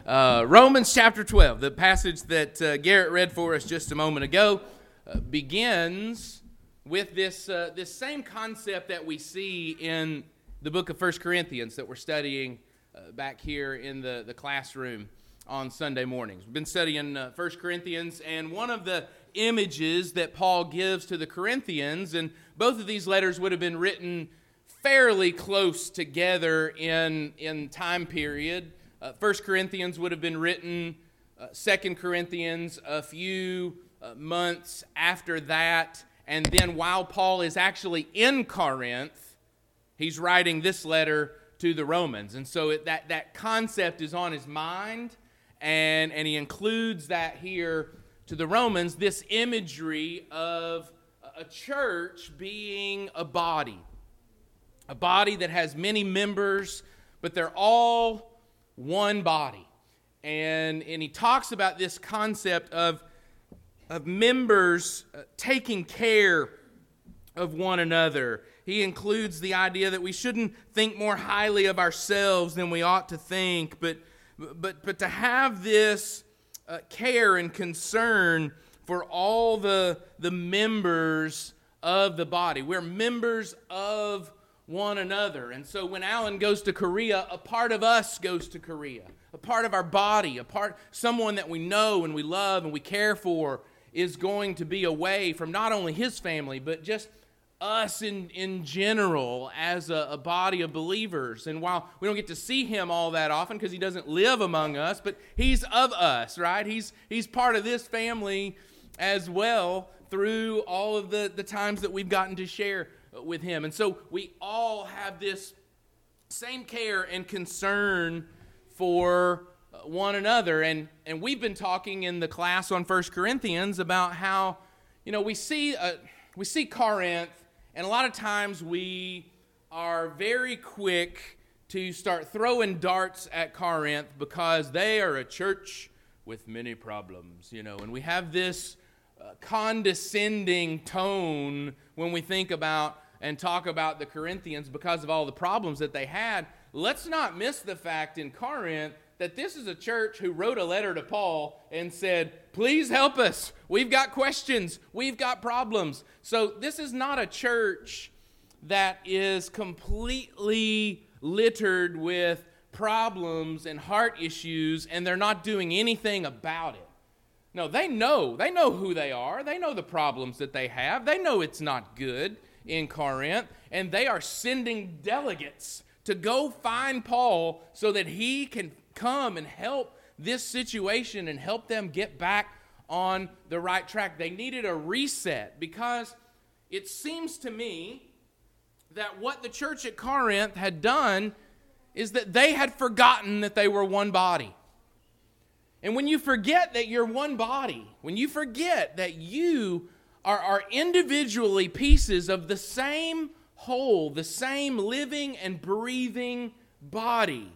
Romans chapter 12, the passage that Garrett read for us just a moment ago, begins with this same concept that we see in the book of 1 Corinthians that we're studying back here in the classroom on Sunday mornings. We've been studying 1 Corinthians, and one of the images that Paul gives to the Corinthians, and both of these letters would have been written fairly close together in time period. 1 Corinthians would have been written, 2 Corinthians a few months after that, and then while Paul is actually in Corinth, he's writing this letter to the Romans. And so that concept is on his mind, and he includes that here to the Romans, this imagery of a church being a body that has many members, but they're all one body. And he talks about this concept of members taking care of one another. He includes the idea that we shouldn't think more highly of ourselves than we ought to think, but to have this care and concern for all the members of the body. We're members of one another. And so when Alan goes to Korea, a part of us goes to Korea. A part of our body, someone that we know and we love and we care for is going to be away from not only his family, but just us in general as a body of believers. And while we don't get to see him all that often because he doesn't live among us, but he's of us, right? He's part of this family as well through all of the times that we've gotten to share with him. And so we all have this same care and concern for one another. And we've been talking in the class on 1 Corinthians about how, we see Corinth, and a lot of times we are very quick to start throwing darts at Corinth because they are a church with many problems, and we have this condescending tone when we think about and talk about the Corinthians because of all the problems that they had. Let's not miss the fact in Corinth that this is a church who wrote a letter to Paul and said, please help us. We've got questions. We've got problems. So this is not a church that is completely littered with problems and heart issues, and they're not doing anything about it. No, they know who they are. They know the problems that they have. They know it's not good in Corinth, and they are sending delegates to go find Paul so that he can come and help this situation and help them get back on the right track. They needed a reset because it seems to me that what the church at Corinth had done is that they had forgotten that they were one body. And when you forget that you're one body, when you forget that you are individually pieces of the same whole, the same living and breathing body,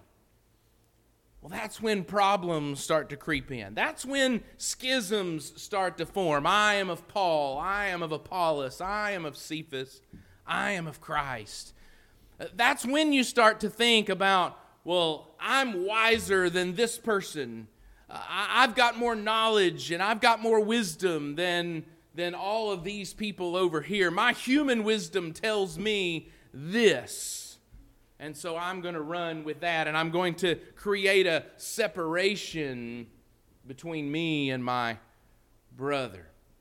well, that's when problems start to creep in. That's when schisms start to form. I am of Paul. I am of Apollos. I am of Cephas. I am of Christ. That's when you start to think about, well, I'm wiser than this person. I've got more knowledge and I've got more wisdom than all of these people over here. My human wisdom tells me this. And so I'm going to run with that, and I'm going to create a separation between me and my brother.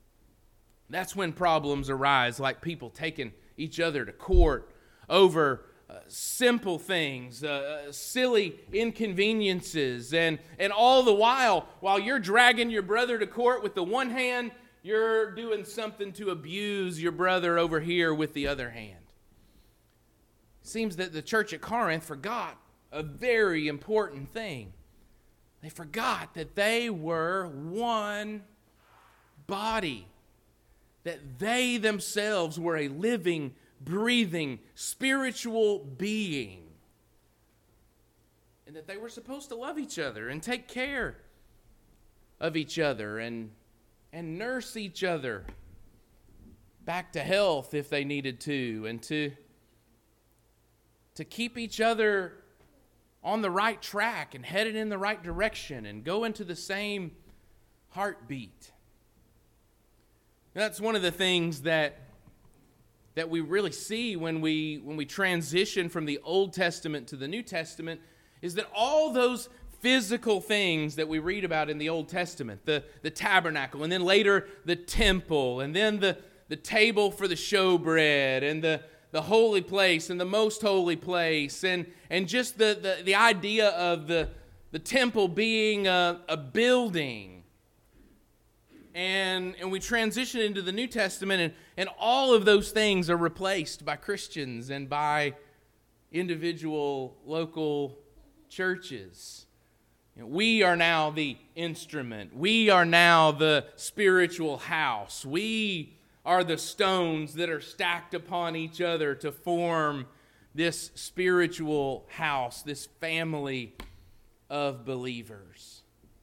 That's when problems arise, like people taking each other to court over simple things, silly inconveniences, and all the while you're dragging your brother to court with the one hand, you're doing something to abuse your brother over here with the other hand. It seems that the church at Corinth forgot a very important thing. They forgot that they were one body, that they themselves were a living, breathing, spiritual being, and that they were supposed to love each other and take care of each other and nurse each other back to health if they needed to, and to keep each other on the right track and headed in the right direction and go into the same heartbeat. That's one of the things that we really see when we transition from the Old Testament to the New Testament, is that all those physical things that we read about in the Old Testament, the tabernacle, and then later the temple, and then the table for the showbread, and the holy place and the most holy place, and just the idea of the temple being a building. And we transition into the New Testament, and all of those things are replaced by Christians and by individual local churches. We are now the instrument. We are now the spiritual house. We are the stones that are stacked upon each other to form this spiritual house, this family of believers.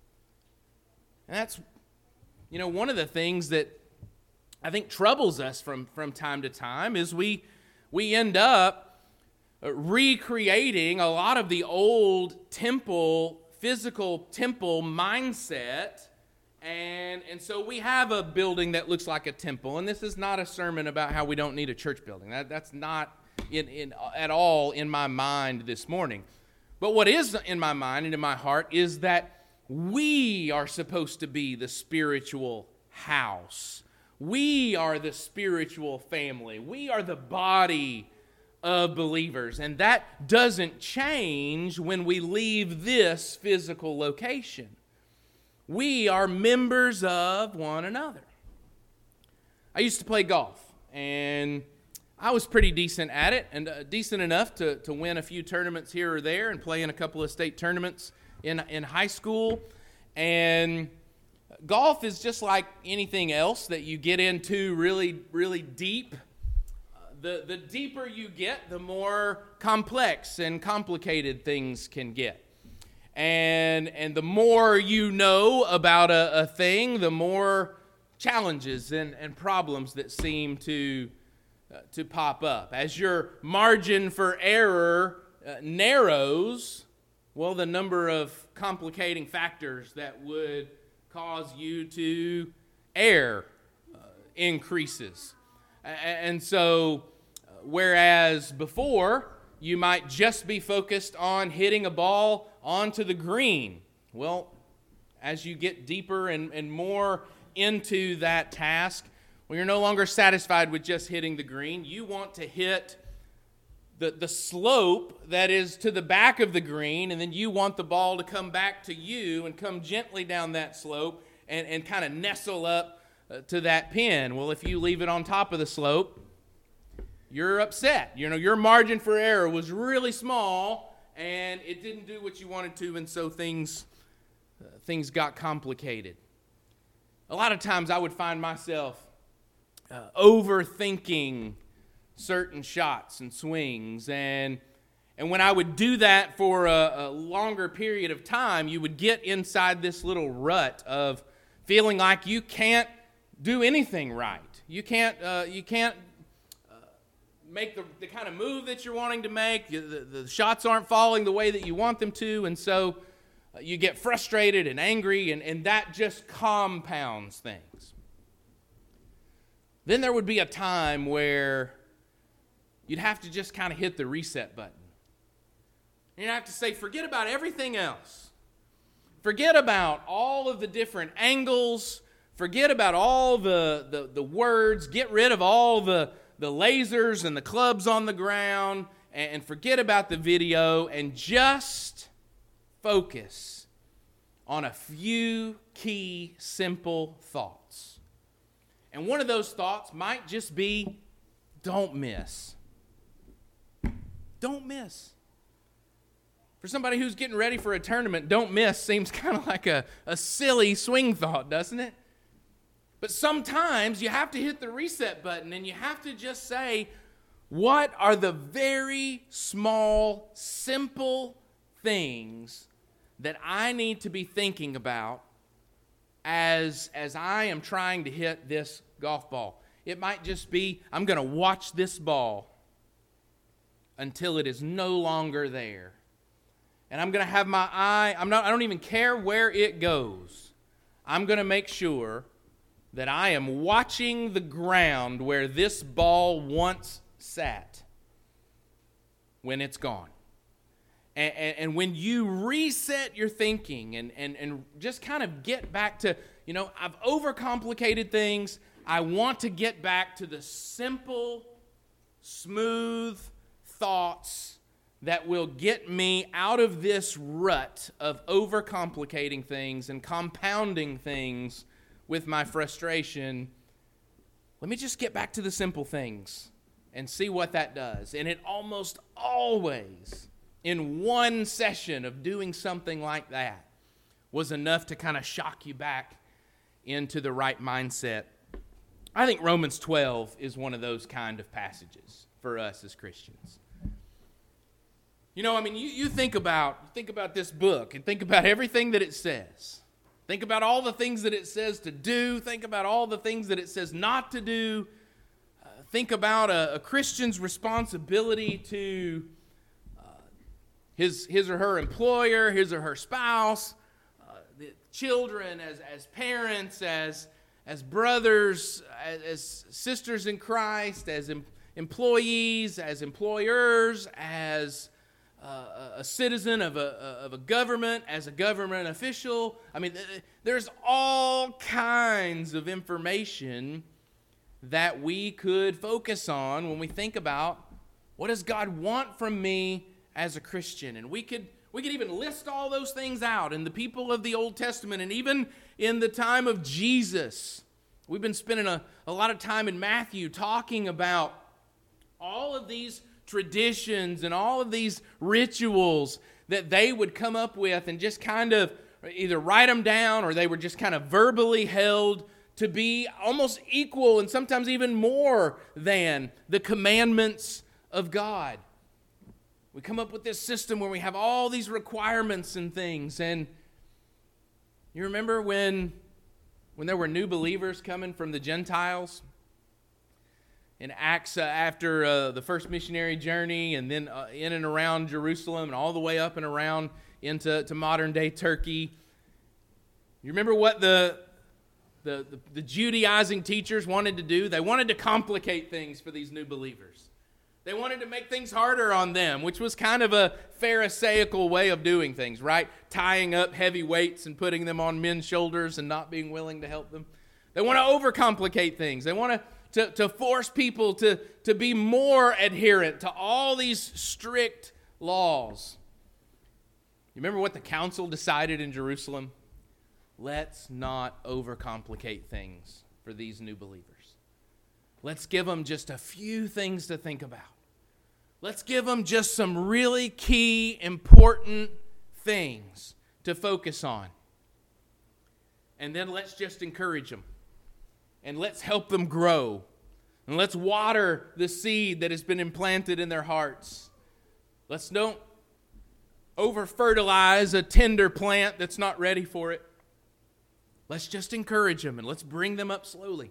And that's, one of the things that I think troubles us from time to time is we end up recreating a lot of the old physical temple mindset, and so we have a building that looks like a temple. And this is not a sermon about how we don't need a church building. That's not at all in my mind this morning. But what is in my mind and in my heart is that we are supposed to be the spiritual house. We are the spiritual family. We are the body of believers. And that doesn't change when we leave this physical location. We are members of one another. I used to play golf, and I was pretty decent at it, and decent enough to win a few tournaments here or there and play in a couple of state tournaments in high school. And golf is just like anything else that you get into really, really deep. The deeper you get, the more complex and complicated things can get. And the more you know about a thing, the more challenges and problems that seem to pop up. As your margin for error narrows, well, the number of complicating factors that would cause you to err increases. And so, whereas before you might just be focused on hitting a ball onto the green, well, as you get deeper and more into that task, well, you're no longer satisfied with just hitting the green. You want to hit the slope that is to the back of the green, and then you want the ball to come back to you and come gently down that slope and kind of nestle up to that pin. Well, if you leave it on top of the slope, you're upset. Your margin for error was really small, and it didn't do what you wanted to, and so things got complicated. A lot of times I would find myself overthinking certain shots and swings, and when I would do that for a longer period of time, you would get inside this little rut of feeling like you can't do anything right. You can't make the kind of move that you're wanting to make. The shots aren't falling the way that you want them to, and so you get frustrated and angry, and that just compounds things. Then there would be a time where you'd have to just kind of hit the reset button. You'd have to say, forget about everything else. Forget about all of the different angles. Forget about all the words. Get rid of all the lasers and the clubs on the ground. And forget about the video. And just focus on a few key, simple thoughts. And one of those thoughts might just be, don't miss. Don't miss. For somebody who's getting ready for a tournament, don't miss seems kind of like a silly swing thought, doesn't it? But sometimes you have to hit the reset button and you have to just say, what are the very small, simple things that I need to be thinking about as I am trying to hit this golf ball? It might just be, I'm going to watch this ball until it is no longer there. and I'm going to have my eye, I don't even care where it goes. I'm going to make sure that I am watching the ground where this ball once sat when it's gone. And when you reset your thinking and just kind of get back to, I've overcomplicated things. I want to get back to the simple, smooth thoughts that will get me out of this rut of overcomplicating things and compounding things with my frustration. Let me just get back to the simple things and see what that does. And it almost always, in one session of doing something like that, was enough to kind of shock you back into the right mindset. I think Romans 12 is one of those kind of passages for us as Christians. You think about this book and think about everything that it says. Think about all the things that it says to do. Think about all the things that it says not to do. Think about a Christian's responsibility to his or her employer, his or her spouse, the children as parents, as brothers, as sisters in Christ, as employees, as employers, as a citizen of a government, as a government official. There's all kinds of information that we could focus on when we think about what does God want from me as a Christian. And we could even list all those things out in the people of the Old Testament and even in the time of Jesus. We've been spending a lot of time in Matthew talking about all of these traditions and all of these rituals that they would come up with and just kind of either write them down or they were just kind of verbally held to be almost equal and sometimes even more than the commandments of God. We come up with this system where we have all these requirements and things. And you remember when there were new believers coming from the Gentiles? In Acts, after the first missionary journey, and then in and around Jerusalem, and all the way up and around into modern-day Turkey. You remember what the Judaizing teachers wanted to do? They wanted to complicate things for these new believers. They wanted to make things harder on them, which was kind of a Pharisaical way of doing things, right? Tying up heavy weights and putting them on men's shoulders and not being willing to help them. They want to overcomplicate things. They want to force people to be more adherent to all these strict laws. You remember what the council decided in Jerusalem? Let's not overcomplicate things for these new believers. Let's give them just a few things to think about. Let's give them just some really key, important things to focus on. And then let's just encourage them. And let's help them grow. And let's water the seed that has been implanted in their hearts. Let's don't over-fertilize a tender plant that's not ready for it. Let's just encourage them and let's bring them up slowly.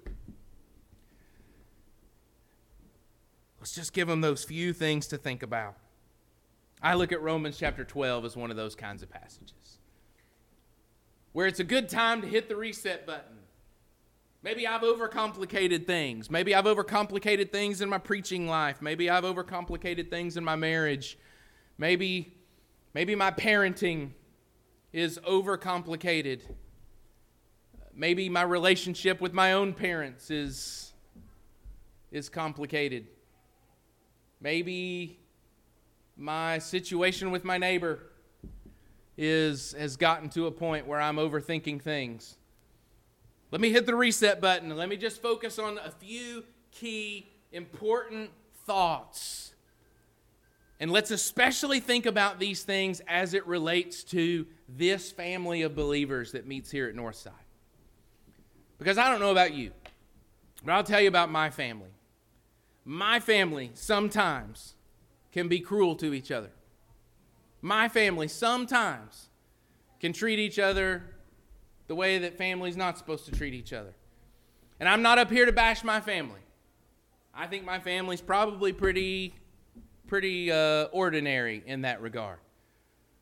Let's just give them those few things to think about. I look at Romans chapter 12 as one of those kinds of passages where it's a good time to hit the reset button. Maybe I've overcomplicated things. Maybe I've overcomplicated things in my preaching life. Maybe I've overcomplicated things in my marriage. Maybe my parenting is overcomplicated. Maybe my relationship with my own parents is complicated. Maybe my situation with my neighbor has gotten to a point where I'm overthinking things. Let me hit the reset button and let me just focus on a few key important thoughts. And let's especially think about these things as it relates to this family of believers that meets here at Northside. Because I don't know about you, but I'll tell you about my family. My family sometimes can be cruel to each other. My family sometimes can treat each other the way that family's not supposed to treat each other. And I'm not up here to bash my family. I think my family's probably pretty ordinary in that regard.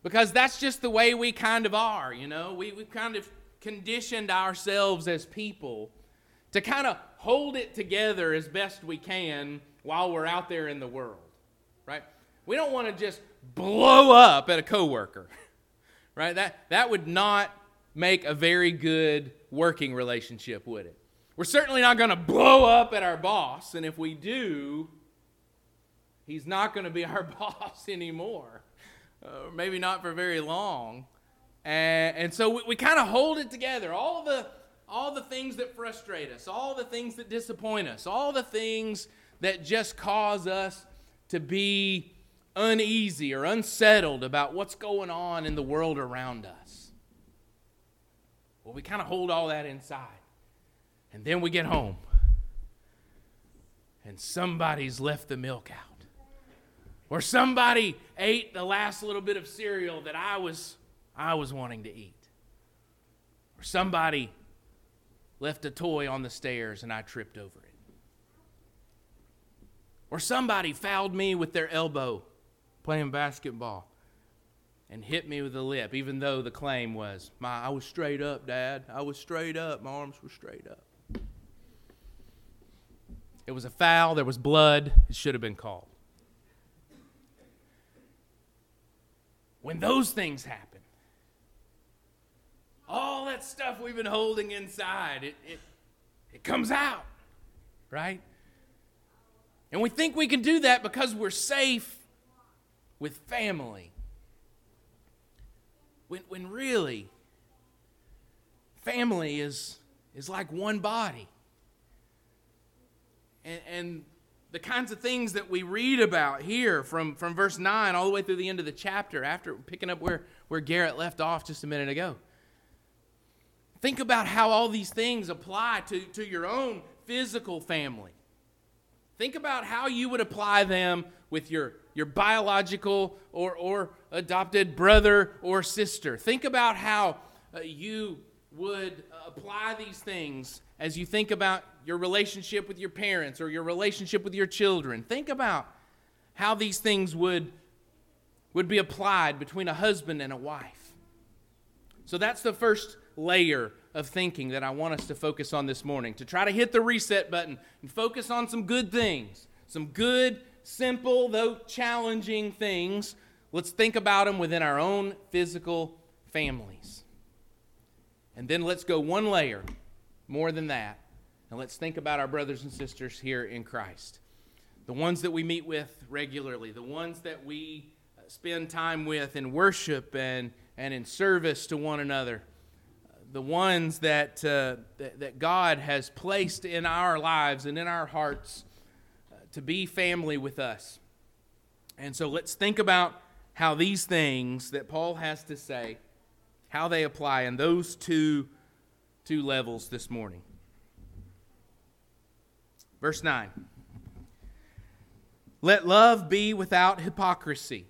Because that's just the way we kind of are, you know. We've kind of conditioned ourselves as people to kind of hold it together as best we can while we're out there in the world, right? We don't want to just blow up at a coworker, right? That would not make a very good working relationship, would it? We're certainly not going to blow up at our boss, and if we do, he's not going to be our boss anymore. Maybe not for very long. And so we kind of hold it together. All the things that frustrate us, all the things that disappoint us, all the things that just cause us to be uneasy or unsettled about what's going on in the world around us. Well, we kind of hold all that inside. And then we get home. And somebody's left the milk out. Or somebody ate the last little bit of cereal that I was wanting to eat. Or somebody left a toy on the stairs and I tripped over it. Or somebody fouled me with their elbow playing basketball and hit me with the lip, even though the claim was, I was straight up, Dad. I was straight up. My arms were straight up. It was a foul. There was blood. It should have been called. When those things happen, all that stuff we've been holding inside, it comes out, right? And we think we can do that because we're safe with family. When really, family is like one body. And the kinds of things that we read about here from verse 9 all the way through the end of the chapter, after picking up where Garrett left off just a minute ago. Think about how all these things apply to your own physical family. Think about how you would apply them with your biological or adopted brother or sister. Think about how you would apply these things as you think about your relationship with your parents or your relationship with your children. Think about how these things would be applied between a husband and a wife. So that's the first layer of thinking that I want us to focus on this morning, to try to hit the reset button and focus on some good things, some good, simple, though challenging things. Let's think about them within our own physical families. And then let's go one layer more than that, and let's think about our brothers and sisters here in Christ. The ones that we meet with regularly, the ones that we spend time with in worship and in service to one another, the ones that God has placed in our lives and in our hearts to be family with us. And so let's think about how these things that Paul has to say, how they apply in those two levels this morning. Verse 9. Let love be without hypocrisy.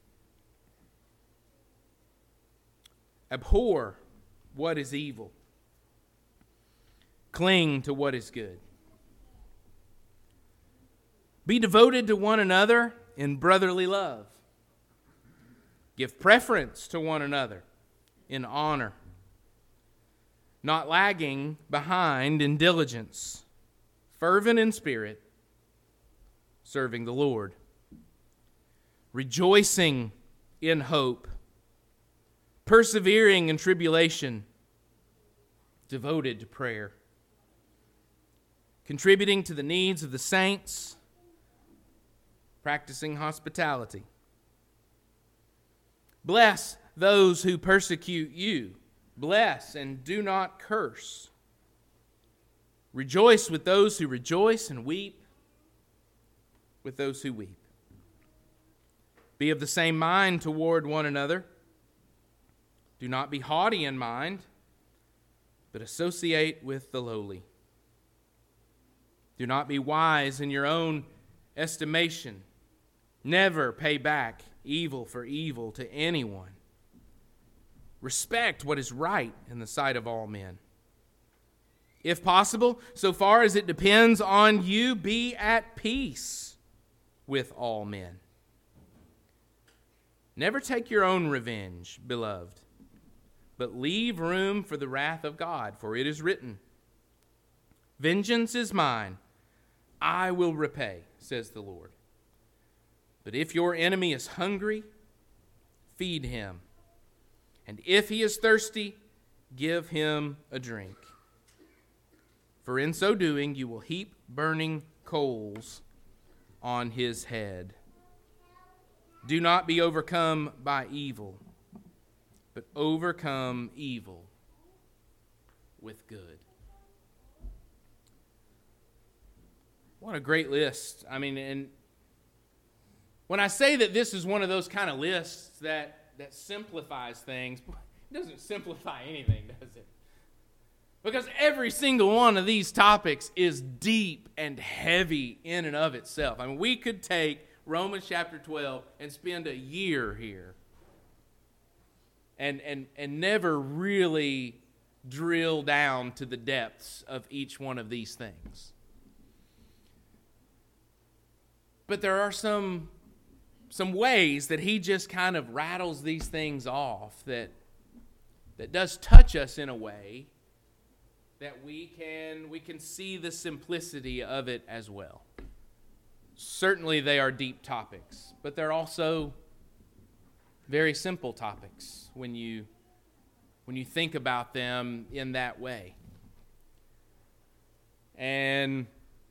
Abhor what is evil. Cling to what is good. Be devoted to one another in brotherly love. Give preference to one another in honor, not lagging behind in diligence, fervent in spirit, serving the Lord, rejoicing in hope, persevering in tribulation, devoted to prayer, contributing to the needs of the saints, practicing hospitality. Bless those who persecute you. Bless and do not curse. Rejoice with those who rejoice and weep with those who weep. Be of the same mind toward one another. Do not be haughty in mind, but associate with the lowly. Do not be wise in your own estimation. Never pay back evil for evil to anyone. Respect what is right in the sight of all men. If possible, so far as it depends on you, be at peace with all men. Never take your own revenge, beloved, but leave room for the wrath of God, for it is written, Vengeance is mine, I will repay, says the Lord. But if your enemy is hungry, feed him. And if he is thirsty, give him a drink. For in so doing, you will heap burning coals on his head. Do not be overcome by evil, but overcome evil with good. What a great list. I mean, and when I say that this is one of those kind of lists that simplifies things, it doesn't simplify anything, does it? Because every single one of these topics is deep and heavy in and of itself. I mean, we could take Romans chapter 12 and spend a year here and never really drill down to the depths of each one of these things. But there are some ways that he just kind of rattles these things off that does touch us in a way that we can see the simplicity of it as well. Certainly they are deep topics, but they're also very simple topics when you think about them in that way. And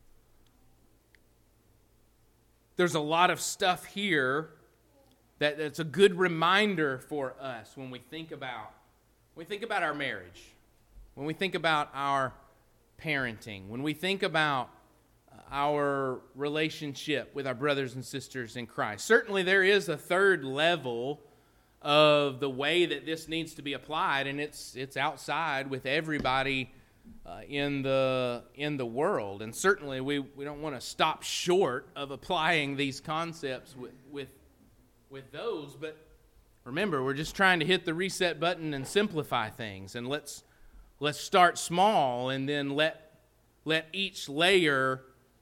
there's a lot of stuff here that's a good reminder for us when we think about our marriage, when we think about our parenting, when we think about our relationship with our brothers and sisters in Christ. Certainly there is a third level of the way that this needs to be applied, and it's outside with everybody in the world. And certainly we don't want to stop short of applying these concepts with those, but remember, we're just trying to hit the reset button and simplify things, and let's start small and then let each layer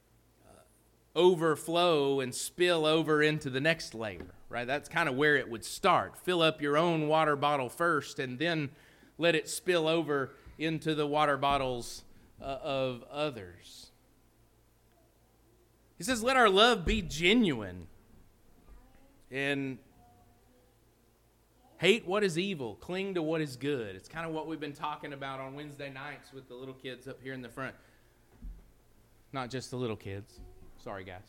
overflow and spill over into the next layer, right? That's kind of where it would start. Fill up your own water bottle first and then let it spill over into the water bottles of others. He says, let our love be genuine and hate what is evil, cling to what is good. It's kind of what we've been talking about on Wednesday nights with the little kids up here in the front. Not just the little kids. Sorry, guys.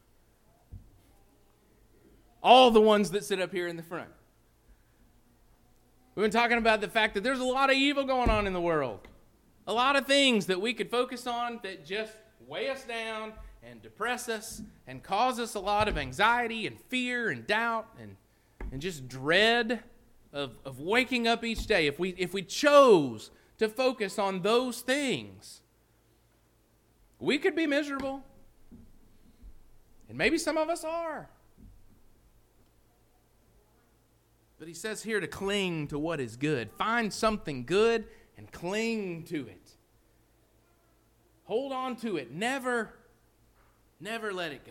All the ones that sit up here in the front. We've been talking about the fact that there's a lot of evil going on in the world. A lot of things that we could focus on that just weigh us down and depress us and cause us a lot of anxiety and fear and doubt and just dread of waking up each day. If we chose to focus on those things, we could be miserable. And maybe some of us are. But he says here to cling to what is good. Find something good and cling to it. Hold on to it. Never let it go.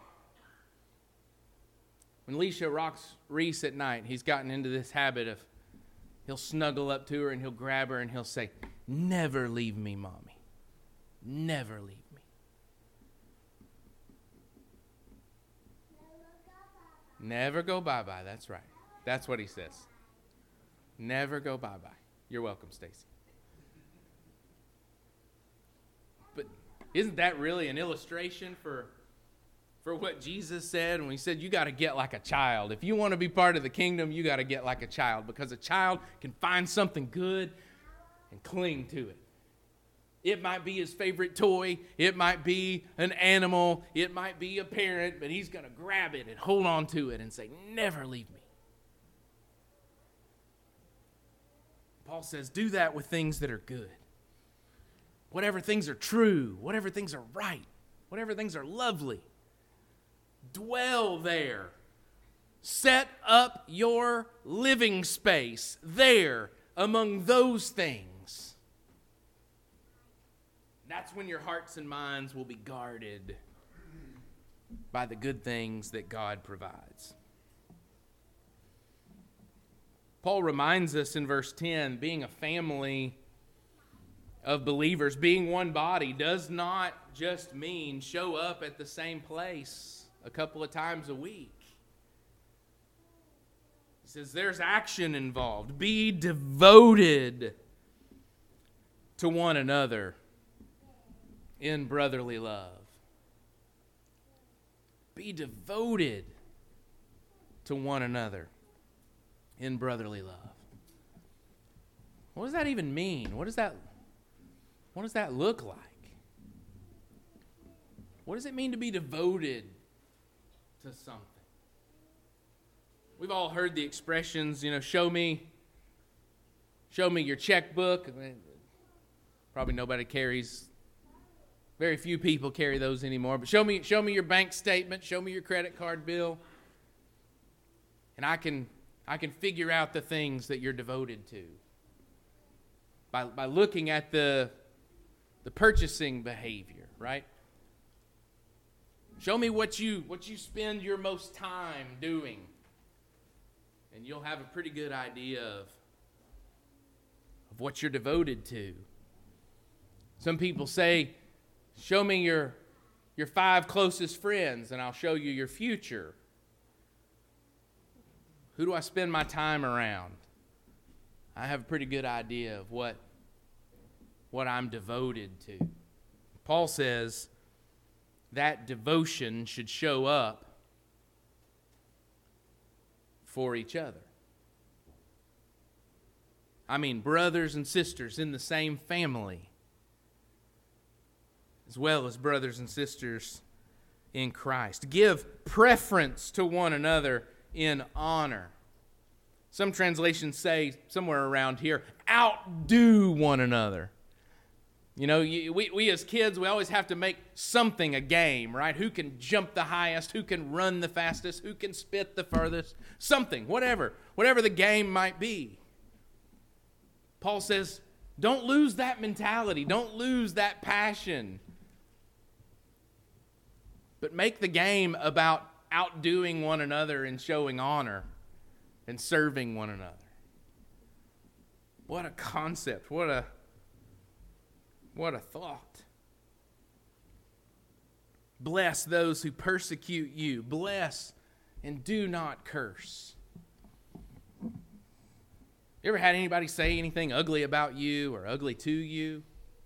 When Alicia rocks Reese at night, he's gotten into this habit of he'll snuggle up to her and he'll grab her and he'll say, "Never leave me, Mommy. Never leave me." Never go bye-bye. That's right. That's what he says. Never go bye-bye. You're welcome, Stacy. But isn't that really an illustration for what Jesus said when he said you got to get like a child? If you want to be part of the kingdom, you got to get like a child, because a child can find something good and cling to it. It might be his favorite toy. It might be an animal. It might be a parent, but he's going to grab it and hold on to it and say, "Never leave me." Paul says, do that with things that are good. Whatever things are true, whatever things are right, whatever things are lovely, dwell there. Set up your living space there among those things. That's when your hearts and minds will be guarded by the good things that God provides. Paul reminds us in verse 10, being a family of believers, being one body, does not just mean show up at the same place a couple of times a week. He says there's action involved. Be devoted to one another in brotherly love. Be devoted to one another in brotherly love. What does that even mean? What does that look like? What does it mean to be devoted to something? We've all heard the expressions, show me your checkbook. Probably nobody carries, very few people carry those anymore, but show me your bank statement, show me your credit card bill. And I can figure out the things that you're devoted to by looking at the purchasing behavior, right? Show me what you spend your most time doing, and you'll have a pretty good idea of what you're devoted to. Some people say, show me your 5 closest friends, and I'll show you your future. Who do I spend my time around? I have a pretty good idea of what I'm devoted to. Paul says that devotion should show up for each other. I mean, brothers and sisters in the same family, as well as brothers and sisters in Christ. Give preference to one another in honor. Some translations say, somewhere around here, outdo one another. We as kids, we always have to make something a game, right? Who can jump the highest, who can run the fastest, who can spit the furthest, something, whatever the game might be. Paul says, don't lose that mentality, don't lose that passion, but make the game about outdoing one another and showing honor and serving one another. What a concept, what a thought. Bless those who persecute you. Bless and do not curse. You ever had anybody say anything ugly about you or ugly to you?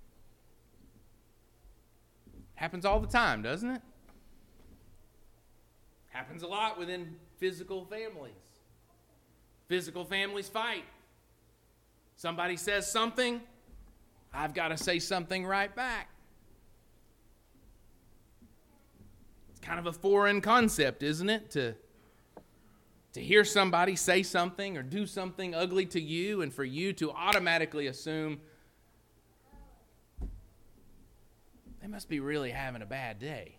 Happens all the time, doesn't it? Happens a lot within physical families. Physical families fight. Somebody says something, I've got to say something right back. It's kind of a foreign concept, isn't it? To hear somebody say something or do something ugly to you and for you to automatically assume they must be really having a bad day.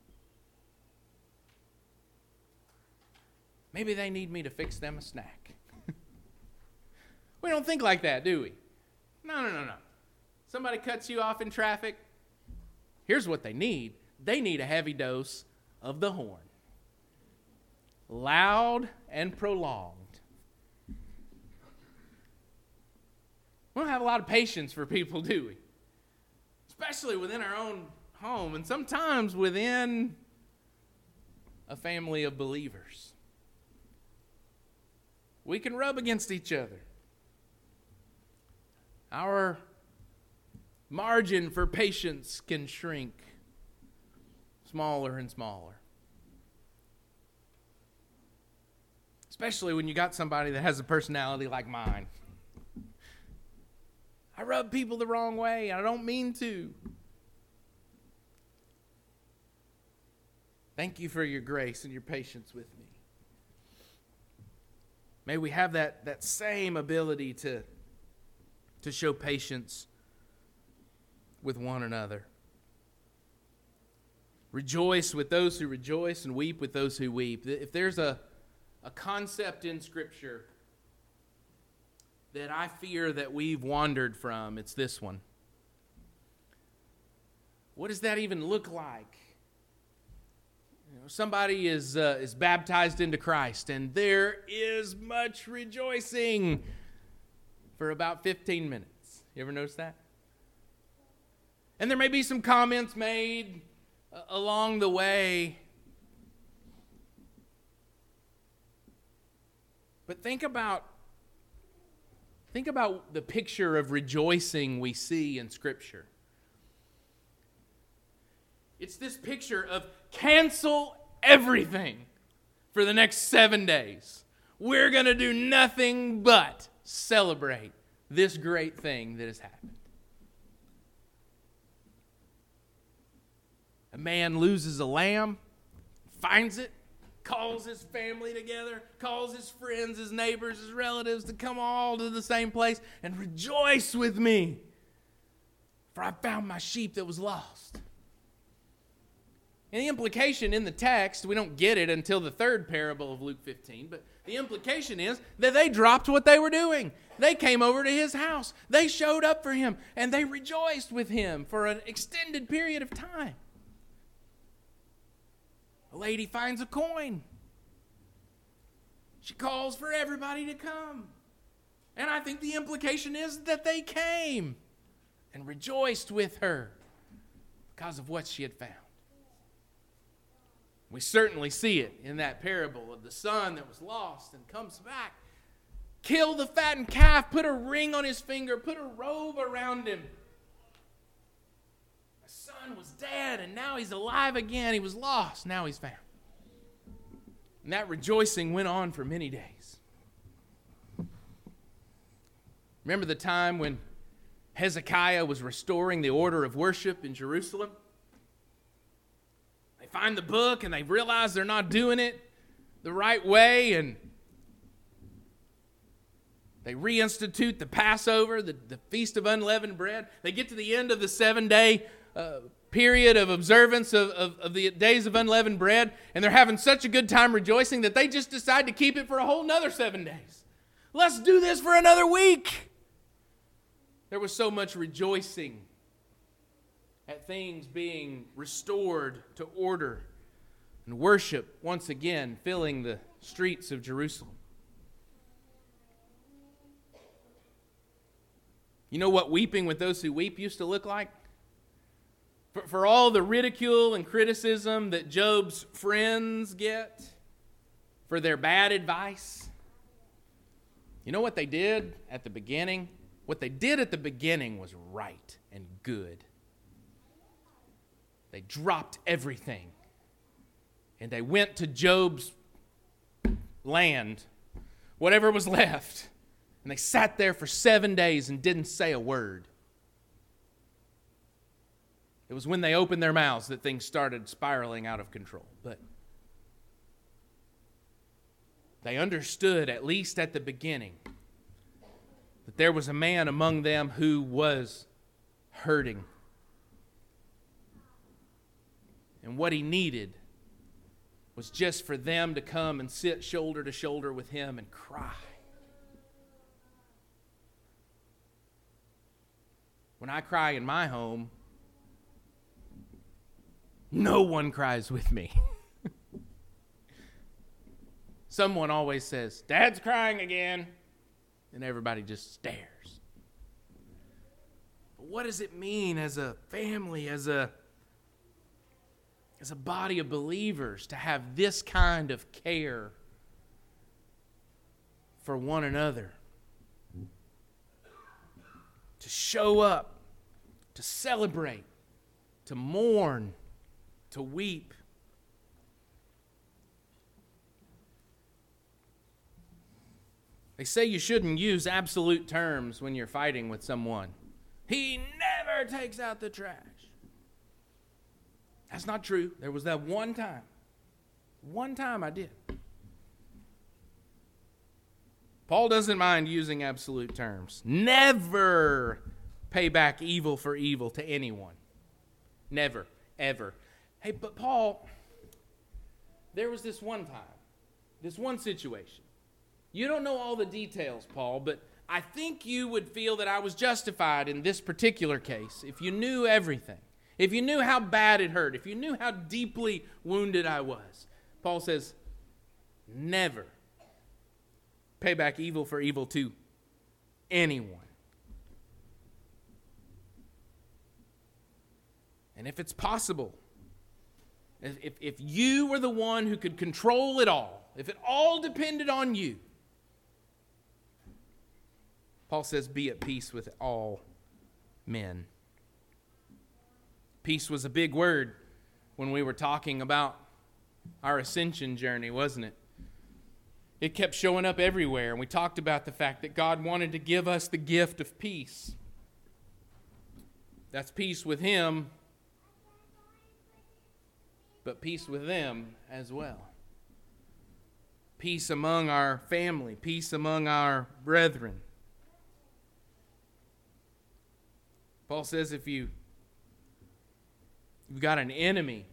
Maybe they need me to fix them a snack. We don't think like that, do we? No. Somebody cuts you off in traffic. Here's what they need. They need a heavy dose of the horn. Loud and prolonged. We don't have a lot of patience for people, do we? Especially within our own home and sometimes within a family of believers. We can rub against each other. Our margin for patience can shrink smaller and smaller. Especially when you got somebody that has a personality like mine. I rub people the wrong way. I don't mean to. Thank you for your grace and your patience with me. May we have that same ability to show patience with one another. Rejoice with those who rejoice and weep with those who weep. If there's a concept in Scripture that I fear that we've wandered from, it's this one. What does that even look like? Somebody is baptized into Christ, and there is much rejoicing for about 15 minutes. You ever notice that? And there may be some comments made along the way. But think about the picture of rejoicing we see in Scripture. It's this picture of cancel everything for the next 7 days. We're going to do nothing but celebrate this great thing that has happened. A man loses a lamb, finds it, calls his family together, calls his friends, his neighbors, his relatives to come all to the same place and rejoice with me, for I found my sheep that was lost. And the implication in the text, we don't get it until the third parable of Luke 15, but the implication is that they dropped what they were doing. They came over to his house. They showed up for him, and they rejoiced with him for an extended period of time. A lady finds a coin. She calls for everybody to come. And I think the implication is that they came and rejoiced with her because of what she had found. We certainly see it in that parable of the son that was lost and comes back. Kill the fattened calf, put a ring on his finger, put a robe around him. My son was dead and now he's alive again. He was lost, now he's found. And that rejoicing went on for many days. Remember the time when Hezekiah was restoring the order of worship in Jerusalem? They find the book and they realize they're not doing it the right way, and they reinstitute the Passover, the Feast of Unleavened Bread. They get to the end of the 7-day period of observance of the days of unleavened bread, and they're having such a good time rejoicing that they just decide to keep it for a whole nother 7 days. Let's do this for another week. There was so much rejoicing at things being restored to order and worship once again filling the streets of Jerusalem. You know what weeping with those who weep used to look like? For all the ridicule and criticism that Job's friends get for their bad advice, you know what they did at the beginning? What they did at the beginning was right and good. They dropped everything and they went to Job's land, whatever was left, and they sat there for 7 days and didn't say a word. It was when they opened their mouths that things started spiraling out of control. But they understood, at least at the beginning, that there was a man among them who was hurting. And what he needed was just for them to come and sit shoulder to shoulder with him and cry. When I cry in my home, no one cries with me. Someone always says, "Dad's crying again." And everybody just stares. But what does it mean as a family, as a body of believers, to have this kind of care for one another? To show up, to celebrate, to mourn, to weep. They say you shouldn't use absolute terms when you're fighting with someone. He never takes out the trash. That's not true. There was that one time. One time I did. Paul doesn't mind using absolute terms. Never pay back evil for evil to anyone. Never, ever. Hey, but Paul, there was this one time, this one situation. You don't know all the details, Paul, but I think you would feel that I was justified in this particular case if you knew everything. if you knew how bad it hurt, if you knew how deeply wounded I was, Paul says, never pay back evil for evil to anyone. And if it's possible, if you were the one who could control it all, if it all depended on you, Paul says, be at peace with all men. Peace was a big word when we were talking about our ascension journey, wasn't it? It kept showing up everywhere, and we talked about the fact that God wanted to give us the gift of peace. That's peace with Him, but peace with them as well. Peace among our family, peace among our brethren. Paul says if you've got an enemy,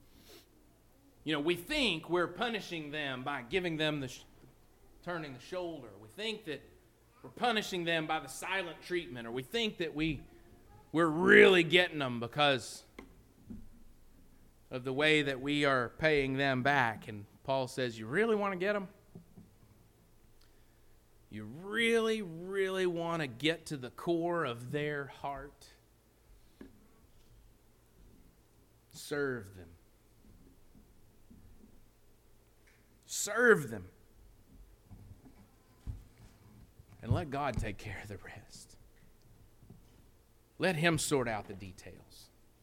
we think we're punishing them by giving them turning the shoulder. We think that we're punishing them by the silent treatment, or we think that we're really getting them because of the way that we are paying them back. And Paul says, you really want to get them? You really, really want to get to the core of their heart? Serve them. Serve them. And let God take care of the rest. Let Him sort out the details.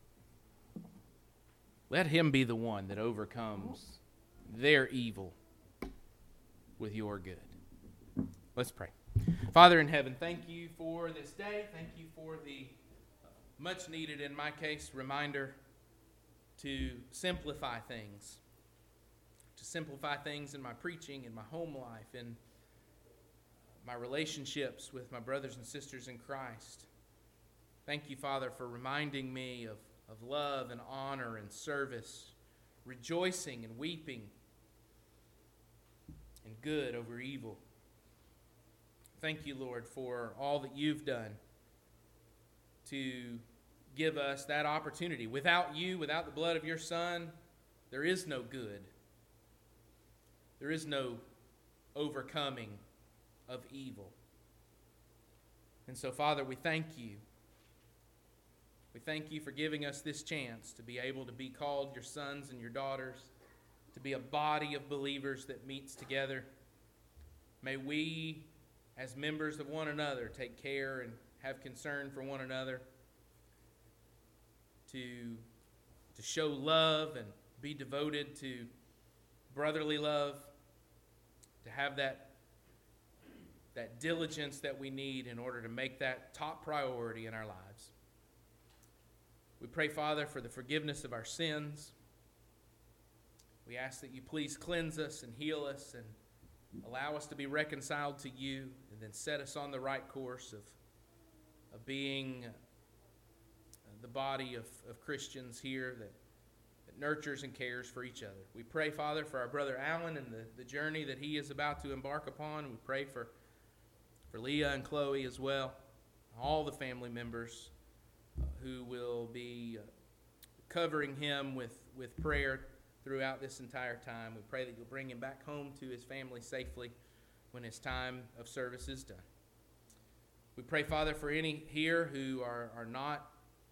Let Him be the one that overcomes their evil with your good. Let's pray. Father in heaven, thank you for this day. Thank you for the much needed, in my case, reminder to simplify things. To simplify things in my preaching, in my home life, in my relationships with my brothers and sisters in Christ. Thank you, Father, for reminding me of love and honor and service, rejoicing and weeping, and good over evil. Thank you, Lord, for all that you've done to give us that opportunity. Without you, without the blood of your Son, there is no good. There is no overcoming of evil. And so, Father, we thank you. We thank you for giving us this chance to be able to be called your sons and your daughters, to be a body of believers that meets together. May we, as members of one another, take care and have concern for one another, to show love and be devoted to brotherly love, to have that diligence that we need in order to make that top priority in our lives. We pray, Father, for the forgiveness of our sins. We ask that you please cleanse us and heal us and allow us to be reconciled to you, and then set us on the right course of being the body of Christians here that nurtures and cares for each other. We pray, Father, for our brother Alan and the journey that he is about to embark upon. We pray for Leah and Chloe as well, all the family members who will be covering him with prayer throughout this entire time. We pray that you'll bring him back home to his family safely when his time of service is done. We pray, Father, for any here who are not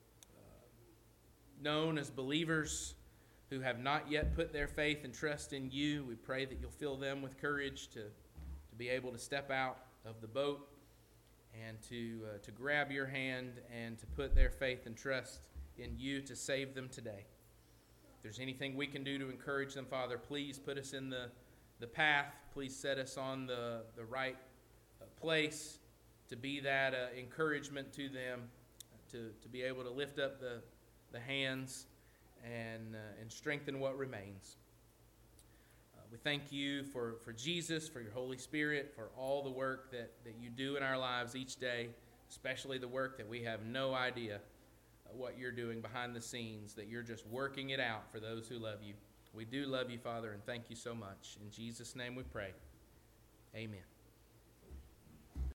known as believers, who have not yet put their faith and trust in you. We pray that you'll fill them with courage to be able to step out of the boat and to grab your hand and to put their faith and trust in you to save them today. If there's anything we can do to encourage them, Father, please put us in the path. Please set us on the right place to be that encouragement to them, to be able to lift up the hands and strengthen what remains. We thank you for Jesus, for your Holy Spirit, for all the work that you do in our lives each day, especially the work that we have no idea what you're doing behind the scenes, that you're just working it out for those who love you. We do love you, Father, and thank you so much. In Jesus' name we pray. Amen.